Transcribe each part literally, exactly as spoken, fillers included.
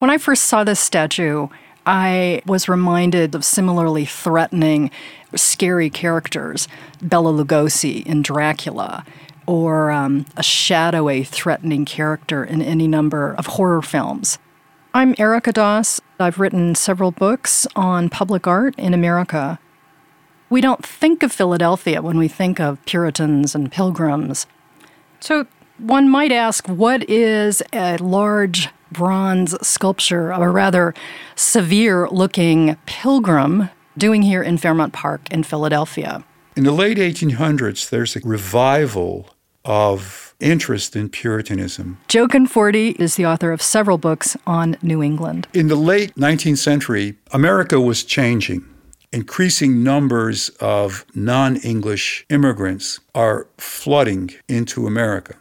When I first saw this statue, I was reminded of similarly threatening, scary characters, Bela Lugosi in Dracula, or um, a shadowy, threatening character in any number of horror films. I'm Erica Doss. I've written several books on public art in America. We don't think of Philadelphia when we think of Puritans and Pilgrims. So one might ask, what is a large bronze sculpture of a rather severe-looking pilgrim doing here in Fairmount Park in Philadelphia? In the late eighteen hundreds, there's a revival of interest in Puritanism. Joe Conforti is the author of several books on New England. In the late nineteenth century, America was changing. Increasing numbers of non-English immigrants are flooding into America.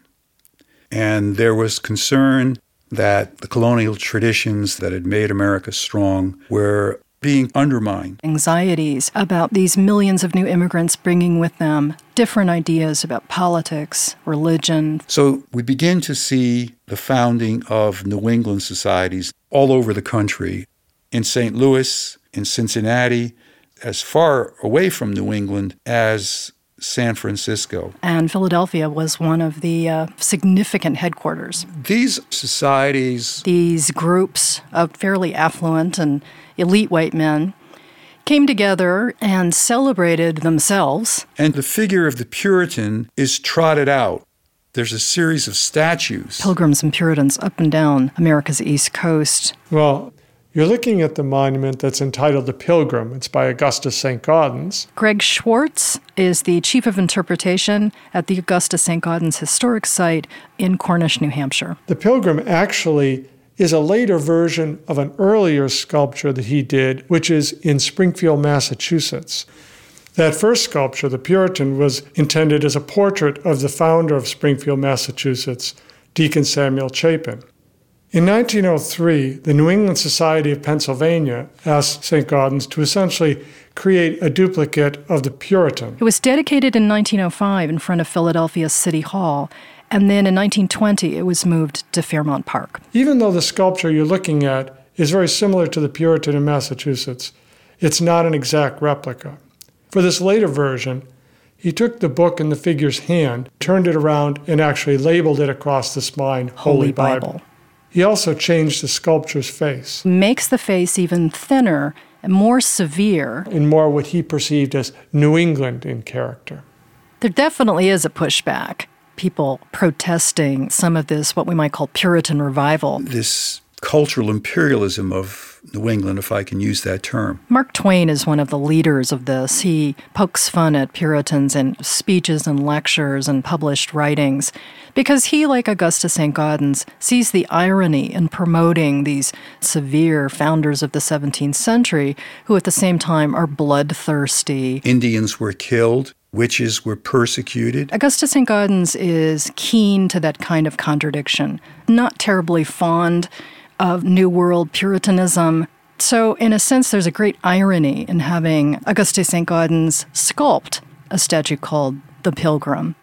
And there was concern that the colonial traditions that had made America strong were being undermined. Anxieties about these millions of new immigrants bringing with them different ideas about politics, religion. So we begin to see the founding of New England societies all over the country, in Saint Louis, in Cincinnati, as far away from New England as San Francisco. And Philadelphia was one of the uh, significant headquarters. These societies, these groups of fairly affluent and elite white men came together and celebrated themselves. And the figure of the Puritan is trotted out. There's a series of statues. Pilgrims and Puritans up and down America's East Coast. Well, you're looking at the monument that's entitled The Pilgrim. It's by Augustus Saint Gaudens. Greg Schwartz is the chief of interpretation at the Augustus Saint Gaudens Historic Site in Cornish, New Hampshire. The Pilgrim actually is a later version of an earlier sculpture that he did, which is in Springfield, Massachusetts. That first sculpture, The Puritan, was intended as a portrait of the founder of Springfield, Massachusetts, Deacon Samuel Chapin. In nineteen oh three, the New England Society of Pennsylvania asked Saint Gaudens to essentially create a duplicate of the Puritan. It was dedicated in nineteen oh five in front of Philadelphia City Hall, and then in nineteen twenty it was moved to Fairmount Park. Even though the sculpture you're looking at is very similar to the Puritan in Massachusetts, it's not an exact replica. For this later version, he took the book in the figure's hand, turned it around, and actually labeled it across the spine, Holy, Holy Bible. Bible. He also changed the sculpture's face. Makes the face even thinner and more severe. And more what he perceived as New England in character. There definitely is a pushback. People protesting some of this, what we might call Puritan revival. This cultural imperialism of New England, if I can use that term. Mark Twain is one of the leaders of this. He pokes fun at Puritans in speeches and lectures and published writings because he, like Augustus Saint Gaudens, sees the irony in promoting these severe founders of the seventeenth century who at the same time are bloodthirsty. Indians were killed. Witches were persecuted. Augustus Saint Gaudens is keen to that kind of contradiction, not terribly fond of New World Puritanism. So, in a sense, there's a great irony in having Augustus Saint Gaudens sculpt a statue called The Pilgrim.